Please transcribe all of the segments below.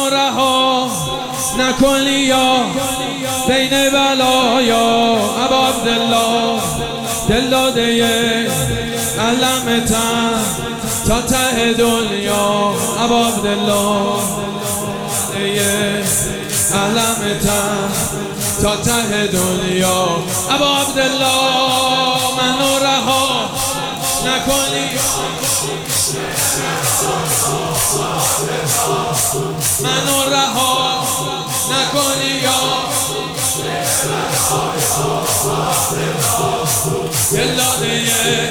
منو رها نکنی یا بین بلایا ابا عبدالله دل داده علمتن تا ته دنیا ابا عبدالله علمتن تا ته دنیا ابا عبدالله منو رها نکنی منو رها نکنی یا دلاده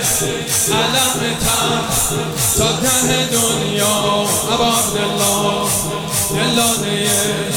علمتن تا ته دنیا ابا عبدالله دلاده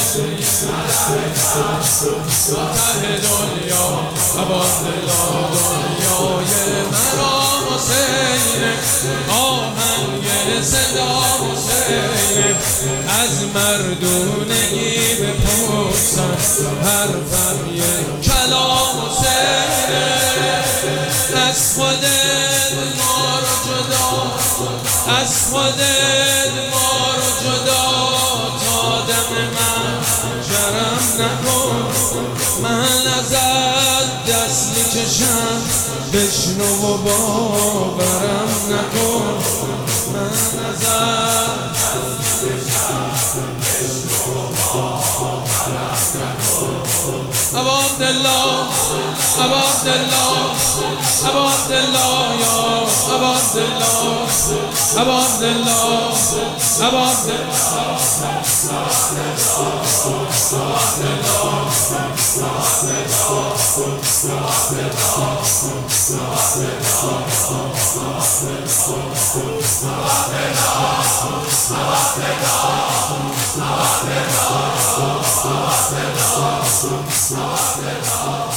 تا ته دنیا ابا عبدالله دنیای مرا حسین آهنگ صدا حسین از مردونگی بپرسن حرفم یک کلام حسین از خودت ما رو جدا از خودت ما رو جدا تا دم من شرم نکن من ازت دست میکشم بشنو و باورم نکن من ازت دست میکشم بشنو و باورم نکن ابا عبدالله ابا عبدالله ابا عبدالله یا ابا عبدالله ابا عبدالله ابا عبدالله Abdallah